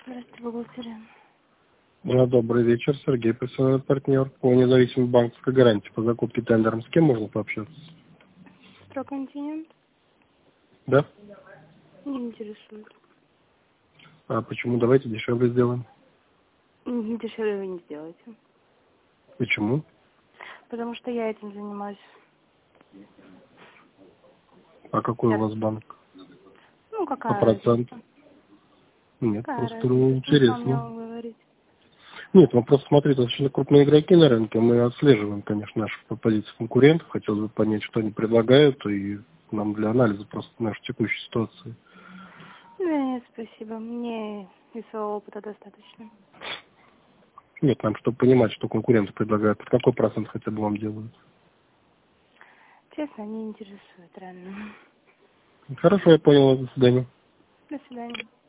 Здравствуйте, бухгалтерия. Добрый вечер, Сергей, профессиональный партнер по независимой банковской гарантии по закупке тендером. С кем можно пообщаться? Про континент Да? не интересует. А почему? Давайте дешевле сделаем. Дешевле вы не сделаете. Почему? Потому что я этим занимаюсь. А какой у Я- вас банк? Ну, По какая проценту? разница? Нет, Какая просто разница, смысл мне интересно. говорить? Нет, ну просто смотрите, достаточно крупные игроки на рынке. Мы отслеживаем, конечно, наши позиции конкурентов. Хотелось бы понять, что они предлагают, и нам для анализа просто нашей текущей ситуации. Нет, спасибо. Мне и своего опыта достаточно. Нет, нам, чтобы понимать, что конкуренты предлагают, под какой процент хотя бы вам делают. Честно, не интересует реально. Хорошо, я понял. До свидания. До свидания.